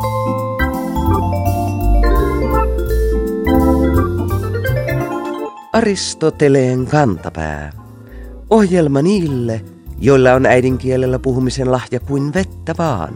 Aristoteleen kantapää. Ohjelma niille, joilla on äidinkielellä puhumisen lahja kuin vettä vaan.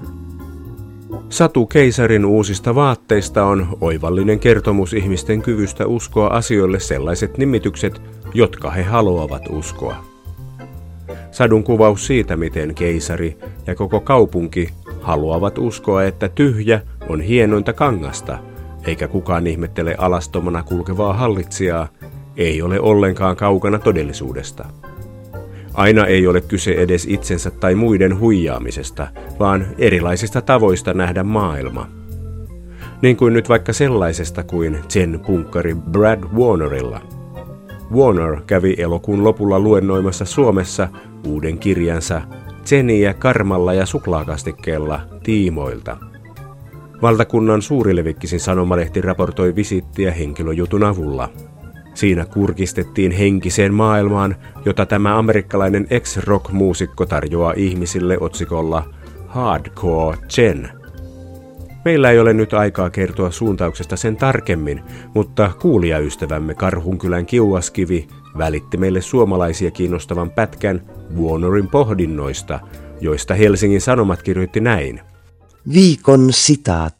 Satu Keisarin uusista vaatteista on oivallinen kertomus ihmisten kyvystä uskoa asioille sellaiset nimitykset, jotka he haluavat uskoa. Sadun kuvaus siitä, miten keisari ja koko kaupunki haluavat uskoa, että tyhjä on hienointa kangasta, eikä kukaan ihmettele alastomana kulkevaa hallitsijaa, ei ole ollenkaan kaukana todellisuudesta. Aina ei ole kyse edes itsensä tai muiden huijaamisesta, vaan erilaisista tavoista nähdä maailma. Niin kuin nyt vaikka sellaisesta kuin zen-punkkari Brad Warnerilla. Warner kävi elokuun lopulla luennoimassa Suomessa uuden kirjansa Zeniä karmalla ja suklaakastikkeella tiimoilta. Valtakunnan suurilevikkisin sanomalehti raportoi visittiä henkilöjutun avulla. Siinä kurkistettiin henkiseen maailmaan, jota tämä amerikkalainen ex-rock-muusikko tarjoaa ihmisille otsikolla Hardcore Zen. Meillä ei ole nyt aikaa kertoa suuntauksesta sen tarkemmin, mutta kuulijaystävämme Karhunkylän Kiuaskivi välitti meille suomalaisia kiinnostavan pätkän Warnerin pohdinnoista, joista Helsingin Sanomat kirjoitti näin. Viikon sitaatti.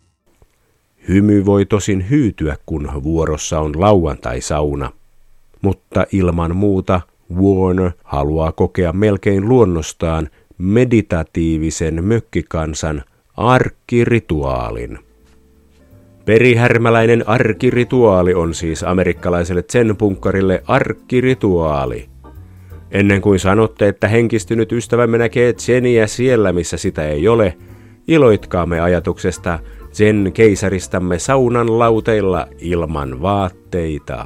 Hymy voi tosin hyytyä, kun vuorossa on lauantai-sauna. Mutta ilman muuta Warner haluaa kokea melkein luonnostaan meditatiivisen mökkikansan arkkirituaalin. Perihärmäläinen arkkirituaali on siis amerikkalaiselle zen-punkkarille arkkirituaali. Ennen kuin sanotte, että henkistynyt ystävämme näkee zeniä siellä, missä sitä ei ole, iloitkaamme ajatuksesta zen-keisaristamme saunan lauteilla ilman vaatteita.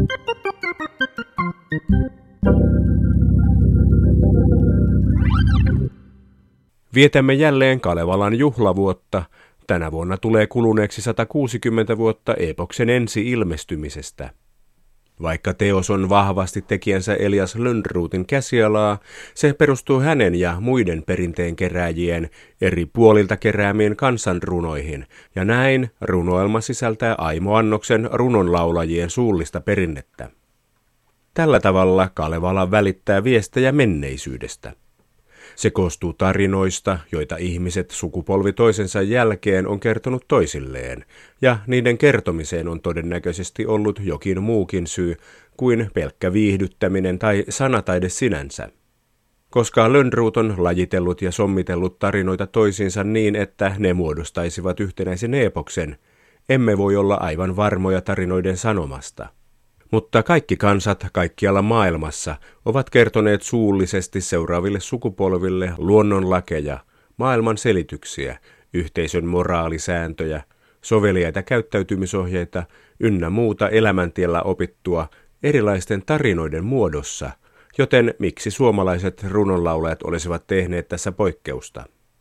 Vietämme jälleen Kalevalan juhlavuotta. Tänä vuonna tulee kuluneeksi 160 vuotta epoksen ensi-ilmestymisestä. Vaikka teos on vahvasti tekijänsä Elias Lönnrotin käsialaa, se perustuu hänen ja muiden perinteenkerääjien eri puolilta keräämiin kansanrunoihin, ja näin runoelma sisältää Aimo Annoksen runonlaulajien suullista perinnettä. Tällä tavalla Kalevala välittää viestejä menneisyydestä. Se koostuu tarinoista, joita ihmiset sukupolvi toisensa jälkeen on kertonut toisilleen, ja niiden kertomiseen on todennäköisesti ollut jokin muukin syy kuin pelkkä viihdyttäminen tai sanataide sinänsä. Koska Lönnrot on lajitellut ja sommitellut tarinoita toisiinsa niin, että ne muodostaisivat yhtenäisen epoksen, emme voi olla aivan varmoja tarinoiden sanomasta. Mutta kaikki kansat kaikkialla maailmassa ovat kertoneet suullisesti seuraaville sukupolville luonnonlakeja, maailman selityksiä, yhteisön moraalisääntöjä, soveliaita käyttäytymisohjeita ynnä muuta elämäntiellä opittua erilaisten tarinoiden muodossa, joten miksi suomalaiset runonlaulajat olisivat tehneet tässä poikkeusta?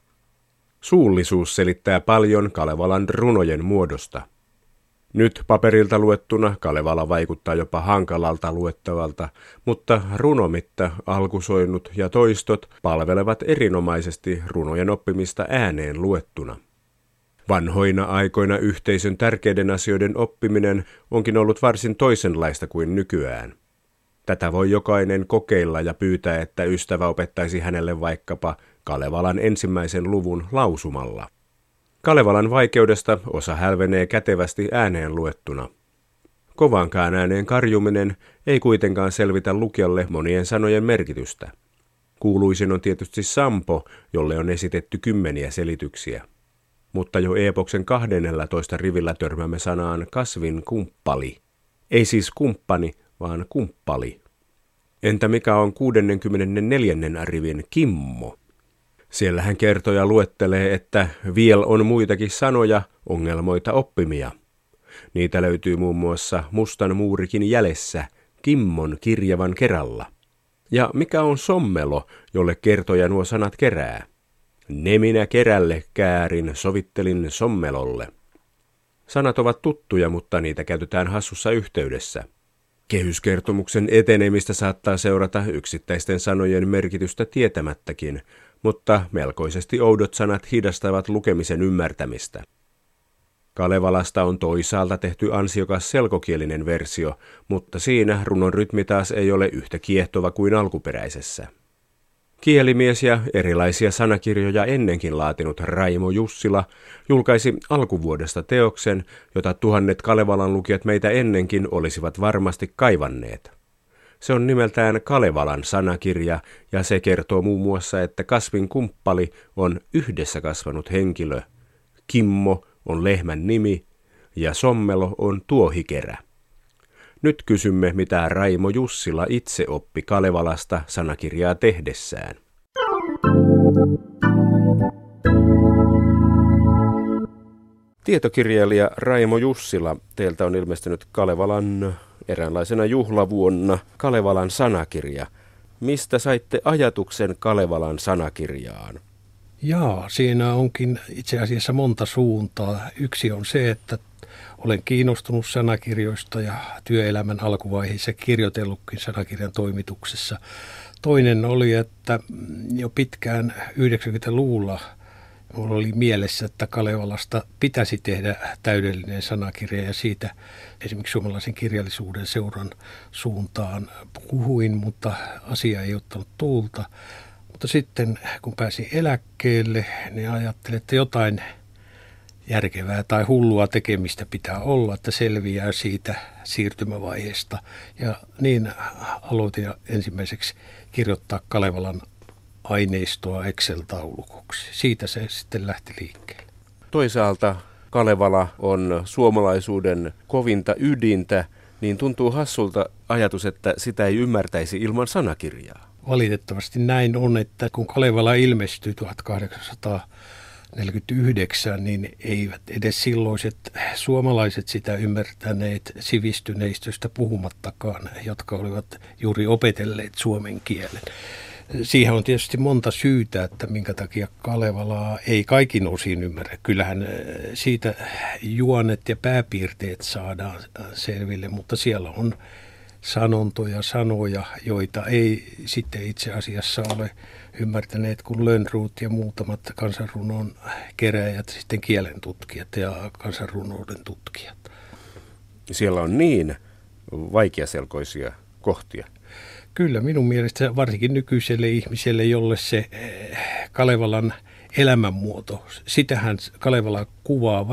Suullisuus selittää paljon Kalevalan runojen muodosta. Nyt paperilta luettuna Kalevala vaikuttaa jopa hankalalta luettavalta, mutta runomitta, alkusoinnut ja toistot palvelevat erinomaisesti runojen oppimista ääneen luettuna. Vanhoina aikoina yhteisön tärkeiden asioiden oppiminen onkin ollut varsin toisenlaista kuin nykyään. Tätä voi jokainen kokeilla ja pyytää, että ystävä opettaisi hänelle vaikkapa Kalevalan ensimmäisen luvun lausumalla. Kalevalan vaikeudesta osa hälvenee kätevästi ääneen luettuna. Kovankaan ääneen karjuminen ei kuitenkaan selvitä lukijalle monien sanojen merkitystä. Kuuluisin on tietysti Sampo, jolle on esitetty kymmeniä selityksiä. Mutta jo epoksen 12 rivillä törmäämme sanaan kasvin kumppali. Ei siis kumppani, vaan kumppali. Entä mikä on 64. rivin Kimmo? Siellähän kertoja luettelee, että viel on muitakin sanoja, ongelmoita oppimia. Niitä löytyy muun muassa Mustan muurikin jäljessä, Kimmon kirjavan keralla. Ja mikä on sommelo, jolle kertoja nuo sanat kerää? Ne minä kerälle käärin, sovittelin sommelolle. Sanat ovat tuttuja, mutta niitä käytetään hassussa yhteydessä. Kehyskertomuksen etenemistä saattaa seurata yksittäisten sanojen merkitystä tietämättäkin, mutta melkoisesti oudot sanat hidastavat lukemisen ymmärtämistä. Kalevalasta on toisaalta tehty ansiokas selkokielinen versio, mutta siinä runon rytmi taas ei ole yhtä kiehtova kuin alkuperäisessä. Kielimies ja erilaisia sanakirjoja ennenkin laatinut Raimo Jussila julkaisi alkuvuodesta teoksen, jota tuhannet Kalevalan lukijat meitä ennenkin olisivat varmasti kaivanneet. Se on nimeltään Kalevalan sanakirja ja se kertoo muun muassa, että kasvin kumppali on yhdessä kasvanut henkilö, Kimmo on lehmän nimi ja Sommelo on tuohikerä. Nyt kysymme, mitä Raimo Jussila itse oppi Kalevalasta sanakirjaa tehdessään. Tietokirjailija Raimo Jussila, teiltä on ilmestynyt Kalevalan eräänlaisena juhlavuonna Kalevalan sanakirja. Mistä saitte ajatuksen Kalevalan sanakirjaan? Jaa, siinä onkin itse asiassa monta suuntaa. Yksi on se, että olen kiinnostunut sanakirjoista ja työelämän alkuvaiheessa kirjoitellutkin sanakirjan toimituksessa. Toinen oli, että jo pitkään 90-luvulla minulla oli mielessä, että Kalevalasta pitäisi tehdä täydellinen sanakirja ja siitä esimerkiksi Suomalaisen kirjallisuuden seuran suuntaan puhuin, mutta asia ei ottanut tuulta. Mutta sitten kun pääsin eläkkeelle, niin ajattelin, että jotain järkevää tai hullua tekemistä pitää olla, että selviää siitä siirtymävaiheesta. Ja niin aloitin ensimmäiseksi kirjoittaa Kalevalan aineistoa Excel-taulukoksi. Siitä se sitten lähti liikkeelle. Toisaalta Kalevala on suomalaisuuden kovinta ydintä, niin tuntuu hassulta ajatus, että sitä ei ymmärtäisi ilman sanakirjaa. Valitettavasti näin on, että kun Kalevala ilmestyi 1849, niin eivät edes silloiset suomalaiset sitä ymmärtäneet sivistyneistöstä puhumattakaan, jotka olivat juuri opetelleet suomen kielen. Siihen on tietysti monta syytä, että minkä takia Kalevalaa ei kaikin osin ymmärrä. Kyllähän siitä juonet ja pääpiirteet saadaan selville, mutta siellä on sanontoja, sanoja, joita ei sitten itse asiassa ole ymmärtäneet kuin Lönnrot ja muutamat kansanrunon keräjät, sitten kielen tutkijat ja kansanrunouden tutkijat. Siellä on niin vaikeaselkoisia kohtia. Kyllä, minun mielestä varsinkin nykyiselle ihmiselle, jolle se Kalevalan elämänmuoto, sitähän Kalevala kuvaa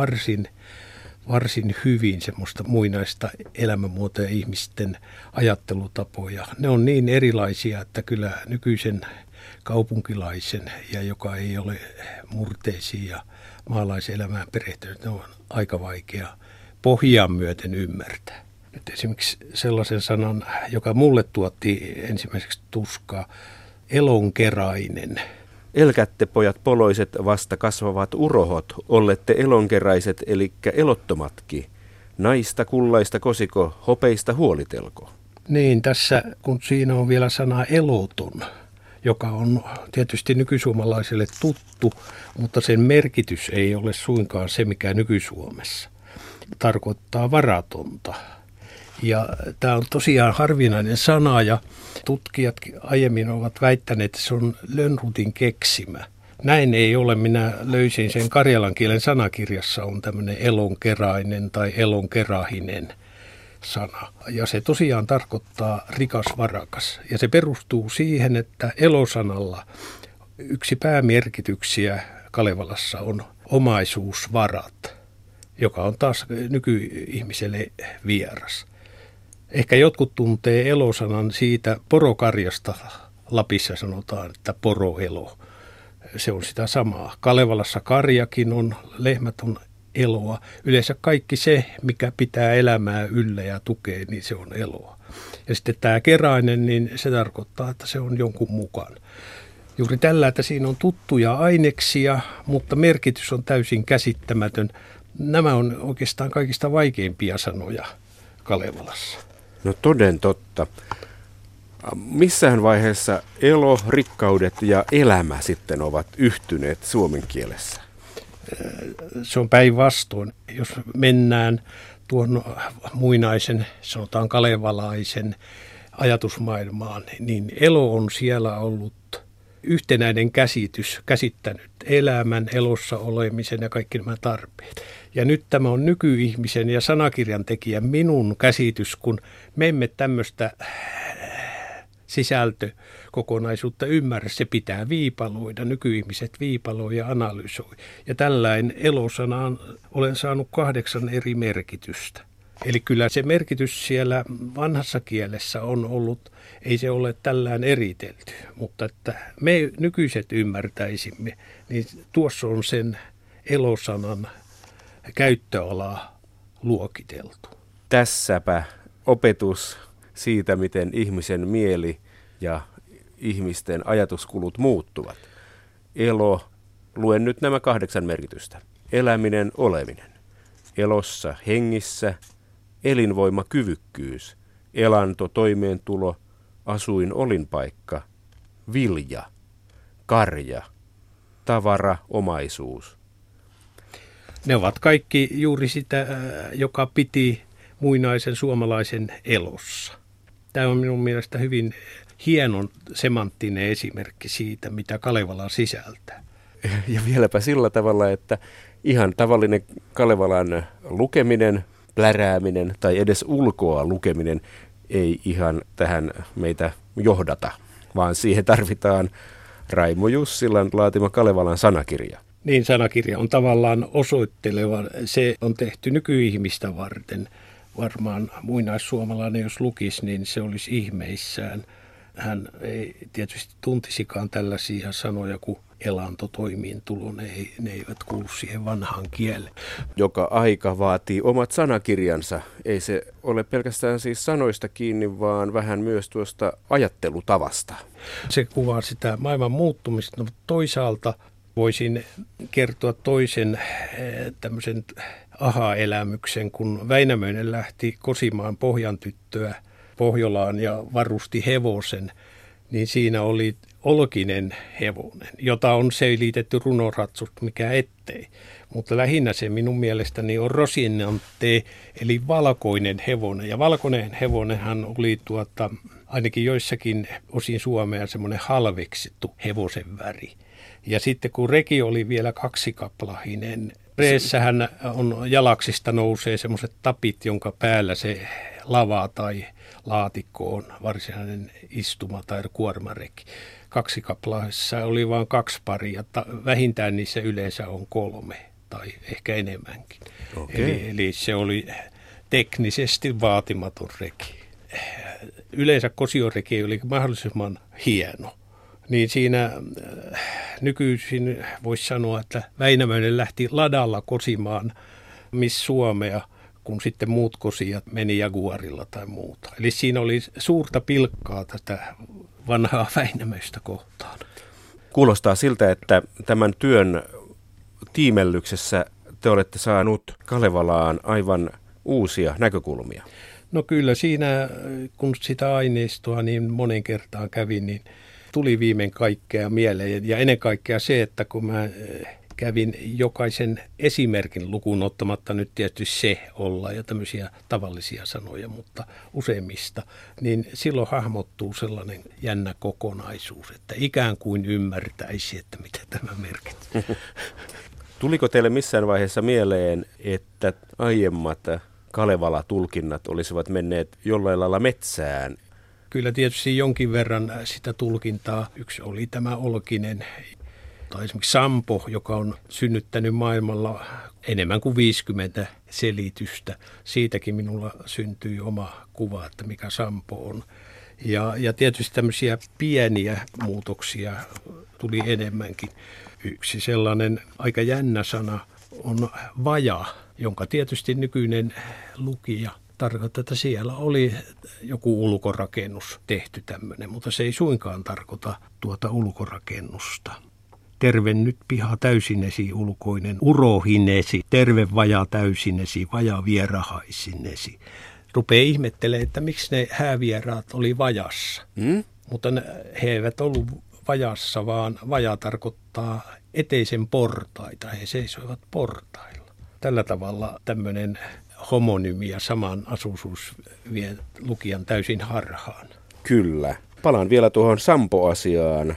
varsin hyvin semmoista muinaista elämänmuotoa ja ihmisten ajattelutapoja. Ne on niin erilaisia, että kyllä nykyisen kaupunkilaisen, ja joka ei ole murteisiin ja maalaiselämään perehtynyt, ne on aika vaikea pohjaan myöten ymmärtää. Nyt esimerkiksi sellaisen sanan, joka mulle tuotti ensimmäiseksi tuskaa, elonkerainen. Elkätte pojat poloiset vasta kasvavat urohot, ollette elonkeräiset elikkä elottomatki. Naista kullaista kosiko, hopeista huolitelko. Niin, tässä kun siinä on vielä sana eloton, joka on tietysti nykysuomalaiselle tuttu, mutta sen merkitys ei ole suinkaan se, mikä nykysuomessa tarkoittaa varatonta. Ja tämä on tosiaan harvinainen sana ja tutkijat aiemmin ovat väittäneet, että se on Lönnrotin keksimä. Näin ei ole. Minä löysin sen karjalan kielen sanakirjassa on tämmöinen elonkerainen tai elonkerahinen sana. Ja se tosiaan tarkoittaa rikas varakas. Ja se perustuu siihen, että elosanalla yksi päämerkityksiä Kalevalassa on omaisuusvarat, joka on taas nykyihmiselle vieras. Ehkä jotkut tuntee elosanan siitä porokarjasta. Lapissa sanotaan, että poroelo. Se on sitä samaa. Kalevalassa karjakin on, lehmät on eloa. Yleensä kaikki se, mikä pitää elämää yllä ja tukee, niin se on eloa. Ja sitten tämä keräinen, niin se tarkoittaa, että se on jonkun mukaan. Juuri tällä, että siinä on tuttuja aineksia, mutta merkitys on täysin käsittämätön. Nämä on oikeastaan kaikista vaikeimpia sanoja Kalevalassa. No toden totta. Missähän vaiheessa elo, rikkaudet ja elämä sitten ovat yhtyneet suomen kielessä? Se on päinvastoin. Jos mennään tuon muinaisen, sanotaan kalevalaisen ajatusmaailmaan, niin elo on siellä ollut yhtenäinen käsitys käsittänyt elämän, elossa olemisen ja kaikki nämä tarpeet. Ja nyt tämä on nykyihmisen ja sanakirjan tekijän minun käsitys, kun me emme tämmöistä sisältökokonaisuutta ymmärrä. Se pitää viipaloida, nykyihmiset viipaloi ja analysoi. Ja tällainen elosanaan olen saanut 8 eri merkitystä. Eli kyllä se merkitys siellä vanhassa kielessä on ollut, ei se ole tällään eritelty, mutta että me nykyiset ymmärtäisimme, niin tuossa on sen elosanan käyttöalaa luokiteltu. Tässäpä opetus siitä, miten ihmisen mieli ja ihmisten ajatuskulut muuttuvat. Elo, luen nyt nämä 8 merkitystä. Eläminen, oleminen. Elossa, hengissä. Elinvoima, kyvykkyys, elanto, toimeentulo, asuin, olinpaikka, vilja, karja, tavara, omaisuus. Ne ovat kaikki juuri sitä, joka piti muinaisen suomalaisen elossa. Tämä on minun mielestä hyvin hienon semanttinen esimerkki siitä, mitä Kalevala sisältää. Ja vieläpä sillä tavalla, että ihan tavallinen Kalevalan lukeminen, plärääminen tai edes ulkoa lukeminen ei ihan tähän meitä johdata, vaan siihen tarvitaan Raimo Jussilan laatima Kalevalan sanakirja. Niin, sanakirja on tavallaan osoitteleva. Se on tehty nykyihmistä varten. Varmaan muinaissuomalainen, jos lukisi, niin se olisi ihmeissään. Hän ei tietysti tuntisikaan tällaisia sanoja kuin elanto, toimiintulo, ne eivät kuulu siihen vanhaan kieleen. Joka aika vaatii omat sanakirjansa. Ei se ole pelkästään siis sanoista kiinni, vaan vähän myös tuosta ajattelutavasta. Se kuvaa sitä maailman muuttumista, mutta toisaalta voisin kertoa toisen tämmöisen aha-elämyksen, kun Väinämöinen lähti kosimaan Pohjantyttöä Pohjolaan ja varusti hevosen, niin siinä oli olkinen hevonen, jota on selitetty runoratsusta, mikä ettei. Mutta lähinnä se minun mielestäni on Rosinante, eli valkoinen hevonen. Ja valkoinen hevonenhan oli ainakin joissakin osin Suomea semmoinen halveksittu hevosen väri. Ja sitten kun reki oli vielä kaksikaplahinen, reessähän on jalaksista nousee semmoiset tapit, jonka päällä se lava tai laatikko on varsinainen istuma tai kuormareki. Kaksikaplaisessa oli vain 2 paria, vähintään niissä yleensä on 3 tai ehkä enemmänkin. Eli se oli teknisesti vaatimaton reki. Yleensä kosioreki oli mahdollisimman hieno. Niin siinä nykyisin voisi sanoa, että Väinämöinen lähti ladalla kosimaan Miss Suomea, kun sitten muut kosijat meni Jaguarilla tai muuta. Eli siinä oli suurta pilkkaa tätä vanhaa Väinämöistä kohtaan. Kuulostaa siltä, että tämän työn tiimellyksessä te olette saanut Kalevalaan aivan uusia näkökulmia. No kyllä siinä, kun sitä aineistoa niin monen kertaan kävin, niin tuli viimein kaikkea mieleen. Ja ennen kaikkea se, että kun mä kävin jokaisen esimerkin lukuun ottamatta nyt tietysti se olla ja tämmöisiä tavallisia sanoja, mutta useimmista, niin silloin hahmottuu sellainen jännä kokonaisuus, että ikään kuin ymmärtäisi, että mitä tämä merkitsee. Tuliko teille missään vaiheessa mieleen, että aiemmat Kalevala-tulkinnat olisivat menneet jollain lailla metsään? Kyllä tietysti jonkin verran sitä tulkintaa. Yksi oli tämä olkinen, tai esimerkiksi Sampo, joka on synnyttänyt maailmalla enemmän kuin 50 selitystä. Siitäkin minulla syntyi oma kuva, että mikä Sampo on. Ja tietysti tämmöisiä pieniä muutoksia tuli enemmänkin. Yksi sellainen aika jännä sana on vaja, jonka tietysti nykyinen lukija tarkoittaa, että siellä oli joku ulkorakennus tehty tämmöinen, mutta se ei suinkaan tarkoita tuota ulkorakennusta. Terve nyt piha täysinesi ulkoinen, urohinesi, terve vaja täysinesi, vaja vierahaisinesi. Rupeaa ihmettelemään, että miksi ne häävieraat oli vajassa. Mutta he eivät ollut vajassa, vaan vaja tarkoittaa eteisen portaita. He seisoivat portailla. Tällä tavalla tämmöinen homonymi ja saman asuisuus vie lukijan täysin harhaan. Kyllä. Palaan vielä tuohon Sampo-asiaan.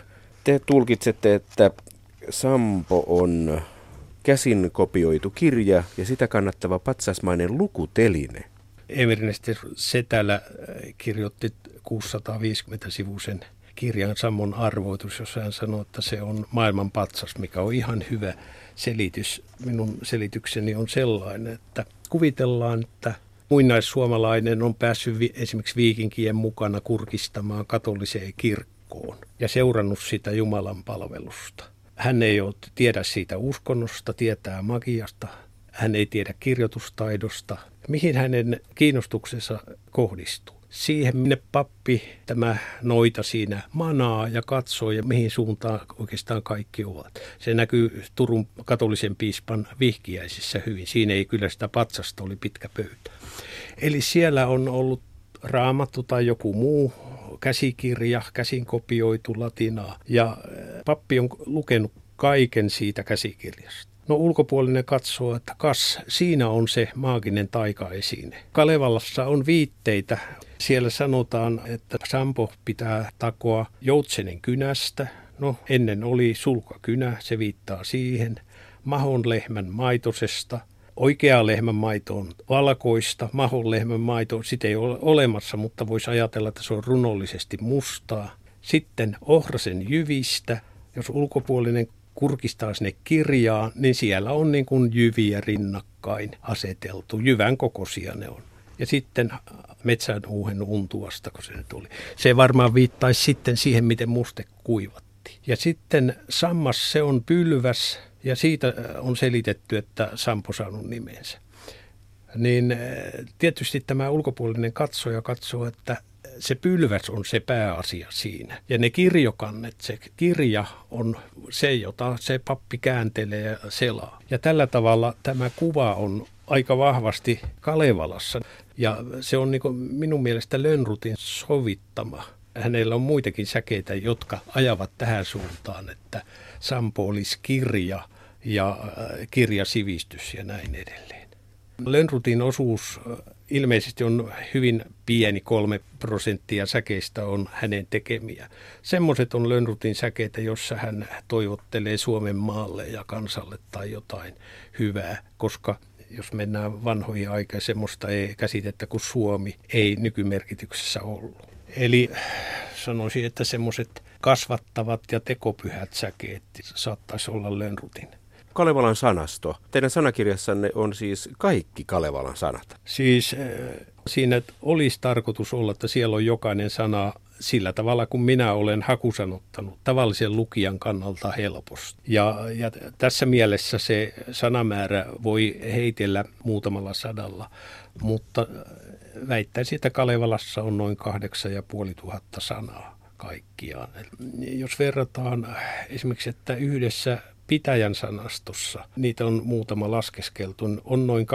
Te tulkitsette, että Sampo on käsin kopioitu kirja ja sitä kannattava patsasmainen lukuteline. Evernester Setälä kirjoitti 650-sivuisen kirjan Sammon arvoitus, jossa hän sanoi, että se on maailman patsas, mikä on ihan hyvä selitys. Minun selitykseni on sellainen, että kuvitellaan, että muinaissuomalainen on päässyt esimerkiksi viikinkien mukana kurkistamaan katoliseen kirkkoon ja seurannut sitä Jumalan palvelusta. Hän ei ole tiedä siitä uskonnosta, tietää magiasta, hän ei tiedä kirjoitustaidosta. Mihin hänen kiinnostuksensa kohdistuu? Siihen, minne pappi tämä noita siinä manaa ja katsoo ja mihin suuntaan oikeastaan kaikki ovat. Se näkyy Turun katolisen piispan vihkiäisissä hyvin. Siinä ei kyllä sitä patsasta, oli pitkä pöytä. Eli siellä on ollut Raamattu tai joku muu käsikirja, käsin kopioitu latinaa. Ja pappi on lukenut kaiken siitä käsikirjasta. No ulkopuolinen katsoo, että siinä on se maaginen taikaesine. Kalevalassa on viitteitä. Siellä sanotaan, että Sampo pitää takoa joutsenen kynästä. No ennen oli sulkakynä, se viittaa siihen. Mahonlehmän maitosesta. Oikea lehmän maito on valkoista, mahonlehmän maito, sitä ei ole olemassa, mutta voisi ajatella, että se on runollisesti mustaa. Sitten ohrasen jyvistä, jos ulkopuolinen kurkistaa sinne kirjaan, niin siellä on niin kuin jyviä rinnakkain aseteltu. Jyvän kokoisia ne on. Ja sitten metsänhuuhen untuasta, kun se nyt oli. Se varmaan viittaisi sitten siihen, miten muste kuivattiin. Ja sitten sammas, se on pylväs, ja siitä on selitetty, että Sampo saanut nimensä. Niin tietysti tämä ulkopuolinen katsoja katsoo, että se pylväs on se pääasia siinä. Ja ne kirjokannet, se kirja on se, jota se pappi kääntelee ja selaa. Ja tällä tavalla tämä kuva on aika vahvasti Kalevalassa. Ja se on niin kuin minun mielestä Lönnrotin sovittama. Hänellä on muitakin säkeitä, jotka ajavat tähän suuntaan, että Sampo olisi kirja ja kirjasivistys ja näin edelleen. Lönnrotin osuus ilmeisesti on hyvin pieni, 3% säkeistä on hänen tekemiä. Semmoiset on Lönnrotin säkeitä, jossa hän toivottelee Suomen maalle ja kansalle tai jotain hyvää, koska jos mennään vanhoihin aikaan, semmoista ei käsitettä kuin Suomi ei nykymerkityksessä ollut. Eli sanoisin, että semmoiset kasvattavat ja tekopyhät säkeet saattaisi olla Lönnrotin. Kalevalan sanasto. Teidän sanakirjassanne on siis kaikki Kalevalan sanat. Siis siinä olisi tarkoitus olla, että siellä on jokainen sana sillä tavalla, kun minä olen hakusanottanut tavallisen lukijan kannalta helposti. Ja tässä mielessä se sanamäärä voi heitellä muutamalla sadalla, mutta väittäisin, että Kalevalassa on noin 8500 sanaa kaikkiaan. Jos verrataan esimerkiksi, että yhdessä pitäjän sanastossa, niitä on muutama laskeskeltu, on noin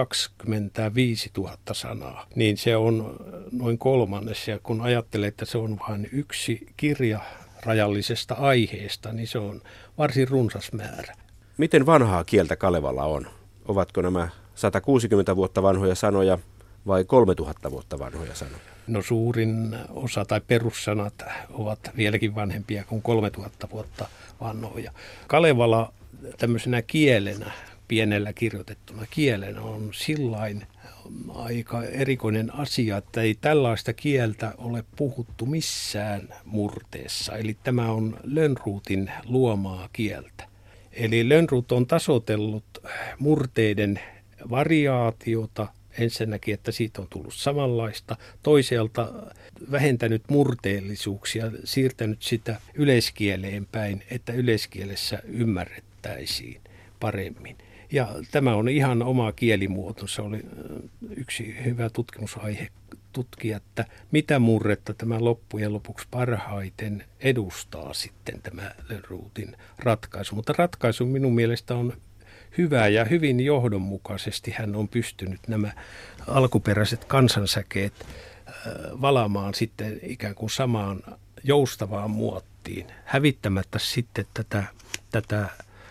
25 000 sanaa, niin se on noin kolmannes. Ja kun ajattelee, että se on vain yksi kirja rajallisesta aiheesta, niin se on varsin runsas määrä. Miten vanhaa kieltä Kalevala on? Ovatko nämä 160 vuotta vanhoja sanoja vai 3000 vuotta vanhoja sanoja? No suurin osa tai perussanat ovat vieläkin vanhempia kuin 3000 vuotta vanhoja. Kalevala tämmöisenä kielenä, pienellä kirjoitettuna kielenä on sillain aika erikoinen asia, että ei tällaista kieltä ole puhuttu missään murteessa. Eli tämä on Lönnrotin luomaa kieltä. Eli Lönnrot on tasoitellut murteiden variaatiota. Ensinnäkin, että siitä on tullut samanlaista. Toiselta vähentänyt murteellisuuksia, siirtänyt sitä yleiskieleen päin, että yleiskielessä ymmärrettäisiin paremmin. Ja tämä on ihan oma kielimuoto. Se oli yksi hyvä tutkimusaihe tutkia, että mitä murretta tämä loppujen lopuksi parhaiten edustaa sitten tämä Lönnrotin ratkaisu. Mutta ratkaisu minun mielestä on hyvä ja hyvin johdonmukaisesti hän on pystynyt nämä alkuperäiset kansansäkeet valaamaan sitten ikään kuin samaan joustavaan muottiin, hävittämättä sitten tätä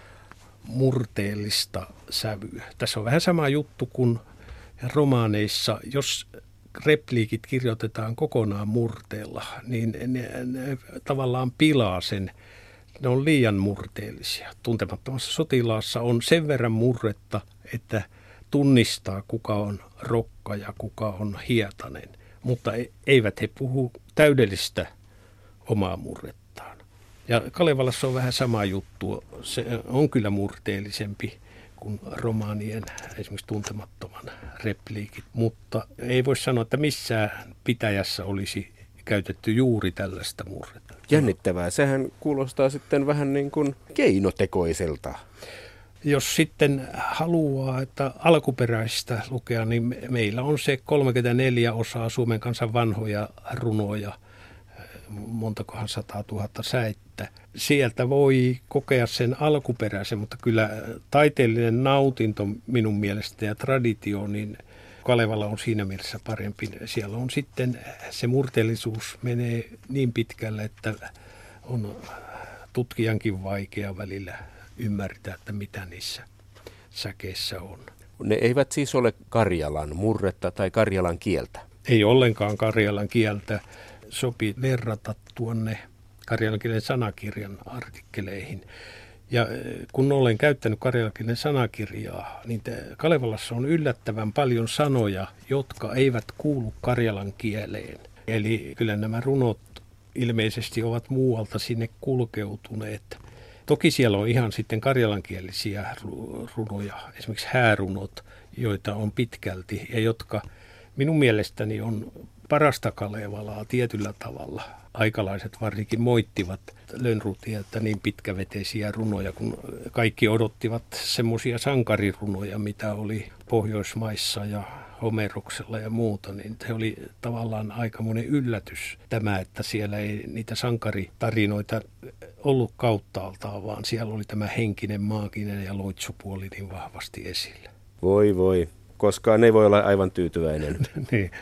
murteellista sävyä. Tässä on vähän sama juttu kuin romaaneissa, jos repliikit kirjoitetaan kokonaan murteella, niin ne tavallaan pilaa Ne on liian murteellisia. Tuntemattomassa sotilaassa on sen verran murretta, että tunnistaa, kuka on rokka ja kuka on hietanen, mutta eivät he puhu täydellistä omaa murrettaan. Ja Kalevalassa on vähän sama juttu. Se on kyllä murteellisempi kuin romaanien, esimerkiksi Tuntemattoman repliikit, mutta ei voi sanoa, että missään pitäjässä olisi käytetty juuri tällaista murretta. Jännittävää. Sehän kuulostaa sitten vähän niin kuin keinotekoiselta. Jos sitten haluaa, että alkuperäistä lukea, niin meillä on se 34 osaa Suomen kansan vanhoja runoja, montakohan 100 000 säettä. Sieltä voi kokea sen alkuperäisen, mutta kyllä taiteellinen nautinto minun mielestä ja traditio, niin Kalevala on siinä mielessä parempi. Siellä on sitten se murteellisuus menee niin pitkälle, että on tutkijankin vaikea välillä ymmärtää, että mitä niissä säkeissä on. Ne eivät siis ole Karjalan murretta tai Karjalan kieltä? Ei ollenkaan Karjalan kieltä. Sopii verrata tuonne karjalan kielen sanakirjan artikkeleihin. Ja kun olen käyttänyt karjalan kielen sanakirjaa, niin Kalevalassa on yllättävän paljon sanoja, jotka eivät kuulu karjalan kieleen. Eli kyllä nämä runot ilmeisesti ovat muualta sinne kulkeutuneet. Toki siellä on ihan sitten karjalankielisiä runoja, esimerkiksi häärunot, joita on pitkälti ja jotka minun mielestäni on parasta Kalevalaa tietyllä tavalla. Aikalaiset varsinkin moittivat Lönnrothia, että niin pitkäveteisiä runoja, kun kaikki odottivat semmoisia sankarirunoja, mitä oli Pohjoismaissa ja Homeroksella ja muuta, niin se oli tavallaan aikamoinen yllätys tämä, että siellä ei niitä sankaritarinoita ollut kauttaaltaan, vaan siellä oli tämä henkinen, maaginen ja loitsupuoli niin vahvasti esillä. Voi, koskaan ei voi olla aivan tyytyväinen. Niin.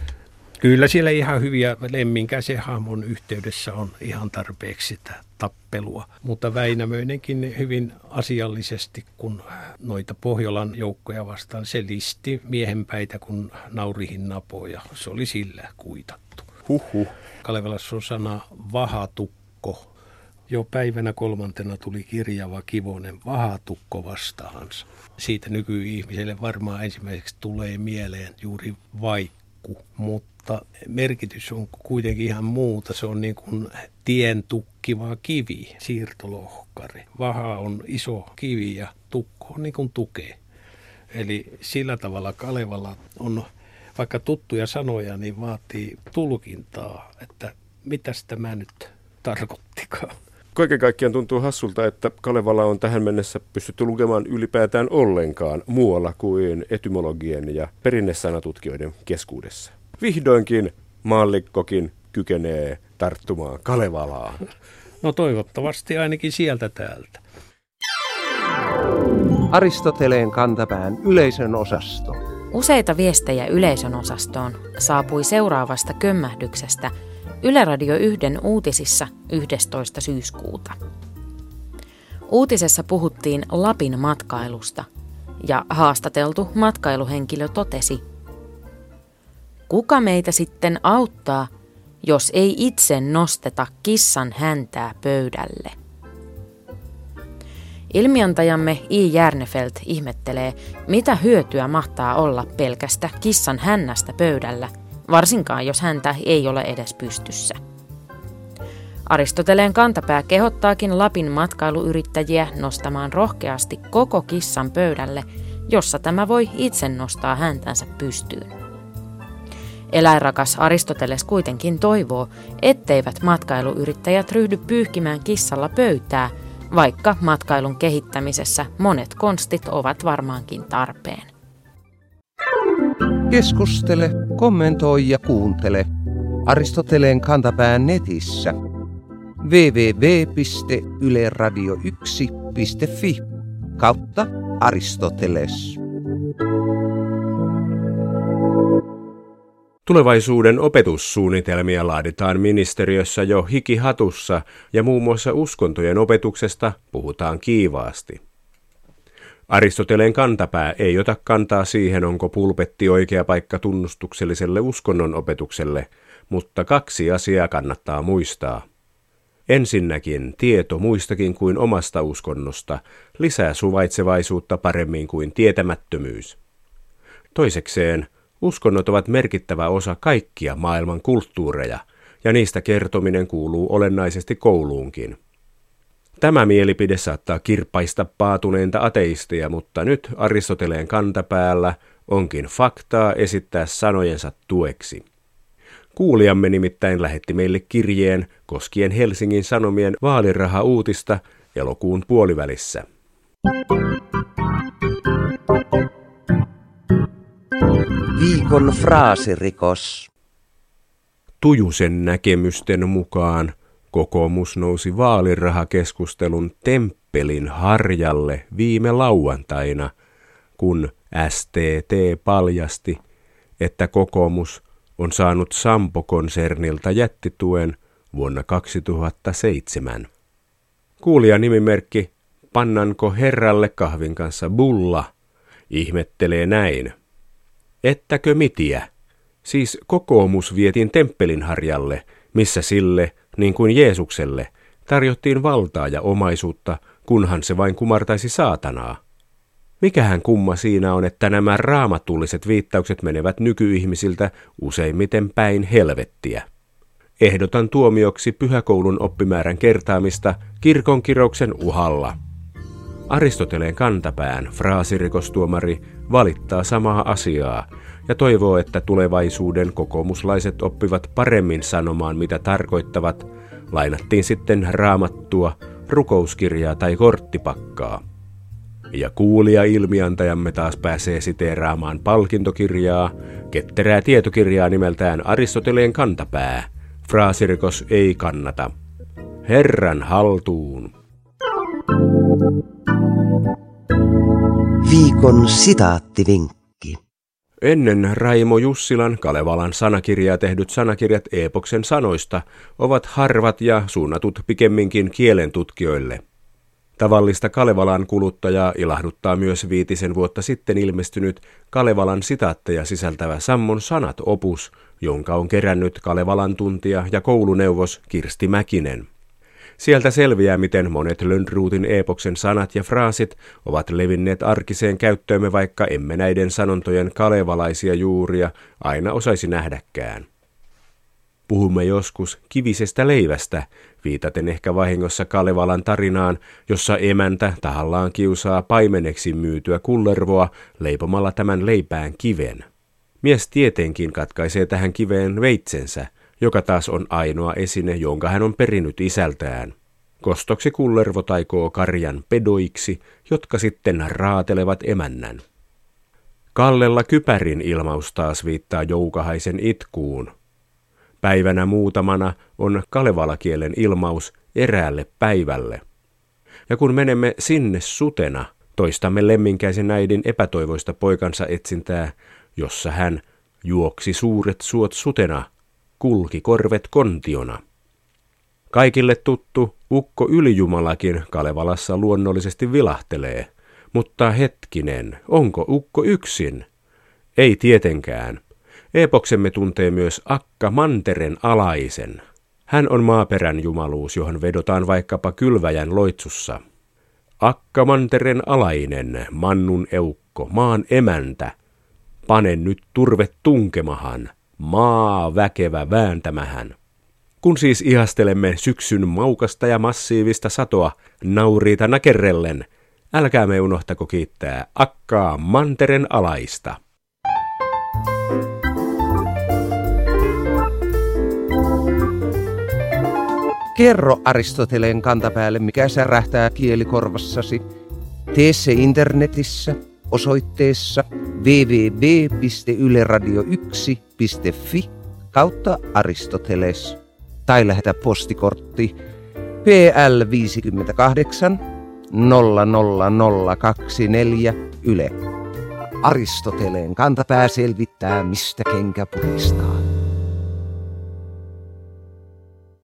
Kyllä siellä ihan hyviä Lemminkäisen hahmon yhteydessä on ihan tarpeeksi sitä tappelua, mutta Väinämöinenkin hyvin asiallisesti, kun noita Pohjolan joukkoja vastaan, se listi miehenpäitä kuin naurihin napoja. Se oli sillä kuitattu. Kalevalassa on sana vahatukko. Jo päivänä 3. tuli kirjava kivonen vahatukko vastaansa. Siitä nykyihmiselle varmaan ensimmäiseksi tulee mieleen juuri vaikku, mutta merkitys on kuitenkin ihan muuta. Se on niin kuin tien tukkiva kivi, siirtolohkari. Vaha on iso kivi ja tukko on niin kuin tuke. Eli sillä tavalla Kalevala on, vaikka tuttuja sanoja, niin vaatii tulkintaa, että mitäs tämä nyt tarkoittikaan. Kaiken kaikkiaan tuntuu hassulta, että Kalevala on tähän mennessä pystytty lukemaan ylipäätään ollenkaan muualla kuin etymologien ja perinnesanatutkijoiden keskuudessa. Vihdoinkin maallikkokin kykenee tarttumaan Kalevalaan. No toivottavasti ainakin sieltä täältä. Aristoteleen kantapään yleisön osasto. Useita viestejä yleisön osastoon saapui seuraavasta kömmähdyksestä Yle Radio 1 uutisissa 11. syyskuuta. Uutisessa puhuttiin Lapin matkailusta ja haastateltu matkailuhenkilö totesi: kuka meitä sitten auttaa, jos ei itse nosteta kissan häntää pöydälle? Ilmiantajamme I. Järnefelt ihmettelee, mitä hyötyä mahtaa olla pelkästä kissan hännästä pöydällä, varsinkaan jos häntä ei ole edes pystyssä. Aristoteleen kantapää kehottaakin Lapin matkailuyrittäjiä nostamaan rohkeasti koko kissan pöydälle, jossa tämä voi itse nostaa häntänsä pystyyn. Eläinrakas Aristoteles kuitenkin toivoo, etteivät matkailuyrittäjät ryhdy pyyhkimään kissalla pöytää, vaikka matkailun kehittämisessä monet konstit ovat varmaankin tarpeen. Keskustele, kommentoi ja kuuntele Aristoteleen kantapään netissä www.yleradio1.fi/Aristoteles. Tulevaisuuden opetussuunnitelmia laaditaan ministeriössä jo hikihatussa ja muun muassa uskontojen opetuksesta puhutaan kiivaasti. Aristoteleen kantapää ei ota kantaa siihen, onko pulpetti oikea paikka tunnustukselliselle uskonnon opetukselle, mutta 2 asiaa kannattaa muistaa. Ensinnäkin tieto muistakin kuin omasta uskonnosta lisää suvaitsevaisuutta paremmin kuin tietämättömyys. Toisekseen, uskonnot ovat merkittävä osa kaikkia maailman kulttuureja, ja niistä kertominen kuuluu olennaisesti kouluunkin. Tämä mielipide saattaa kirpaista paatuneinta ateisteja, mutta nyt Aristoteleen kantapäällä onkin faktaa esittää sanojensa tueksi. Kuulijamme nimittäin lähetti meille kirjeen koskien Helsingin Sanomien vaaliraha-uutista elokuun puolivälissä. Viikon fraasirikos. Tujusen näkemysten mukaan kokoomus nousi vaalirahakeskustelun temppelin harjalle viime lauantaina, kun STT paljasti, että kokoomus on saanut Sampo-konsernilta jättituen vuonna 2007. Kuulijan nimimerkki Pannanko herralle kahvin kanssa bulla ihmettelee näin. Ettäkö mitiä? Siis kokoomus vietiin temppelin harjalle, missä sille, niin kuin Jeesukselle, tarjottiin valtaa ja omaisuutta, kunhan se vain kumartaisi saatanaa. Mikähän kumma siinä on, että nämä raamatulliset viittaukset menevät nykyihmisiltä useimmiten päin helvettiä. Ehdotan tuomioksi pyhäkoulun oppimäärän kertaamista kirkonkirouksen uhalla. Aristoteleen kantapään fraasirikostuomari valittaa samaa asiaa ja toivoo, että tulevaisuuden kokoomuslaiset oppivat paremmin sanomaan, mitä tarkoittavat, lainattiin sitten raamattua, rukouskirjaa tai korttipakkaa. Ja kuulija ilmiantajamme taas pääsee siteeraamaan palkintokirjaa, ketterää tietokirjaa nimeltään Aristoteleen kantapää. Fraasirikos ei kannata. Herran haltuun. Viikon sitaattivinkki. Ennen Raimo Jussilan Kalevalan sanakirjaa tehdyt sanakirjat Eepoksen sanoista ovat harvat ja suunnatut pikemminkin kielentutkijoille. Tavallista Kalevalan kuluttajaa ilahduttaa myös 5 vuotta sitten ilmestynyt Kalevalan sitaatteja sisältävä Sammon sanat-opus, jonka on kerännyt Kalevalan tuntija ja kouluneuvos Kirsti Mäkinen. Sieltä selviää, miten monet Lönnroothin Eepoksen sanat ja fraasit ovat levinneet arkiseen käyttöömme, vaikka emme näiden sanontojen kalevalaisia juuria aina osaisi nähdäkään. Puhumme joskus kivisestä leivästä, viitaten ehkä vahingossa Kalevalan tarinaan, jossa emäntä tahallaan kiusaa paimeneksi myytyä kullervoa leipomalla tämän leipään kiven. Mies tietenkin katkaisee tähän kiveen veitsensä, joka taas on ainoa esine, jonka hän on perinyt isältään. Kostoksi kullervo taikoo karjan pedoiksi, jotka sitten raatelevat emännän. Kallella kypärin ilmaus taas viittaa Joukahaisen itkuun. Päivänä muutamana on kalevalakielen ilmaus eräälle päivälle. Ja kun menemme sinne sutena, toistamme lemminkäisen äidin epätoivoista poikansa etsintää, jossa hän juoksi suuret suot sutena, kulki korvet kontiona. Kaikille tuttu ukko Ylijumalakin Kalevalassa luonnollisesti vilahtelee, mutta hetkinen, onko ukko yksin? Ei tietenkään. Eepoksemme tuntee myös Akka Manteren alaisen. Hän on maaperän jumaluus, johon vedotaan vaikkapa Kylväjän loitsussa. Akka Manteren alainen, mannun eukko, maan emäntä. Pane nyt turve tunkemahan, maa väkevä vääntämähän. Kun siis ihastelemme syksyn maukasta ja massiivista satoa nauriita nakerrellen, älkäämme unohtako kiittää Akkaa Manteren alaista. Kerro Aristoteleen kantapäälle, mikä särähtää kielikorvassasi. Tee se internetissä osoitteessa www.yleradio1.fi/Aristoteles tai lähetä postikortti PL 58 00024 Yle. Aristoteleen kantapää selvittää, mistä kenkä puristaa.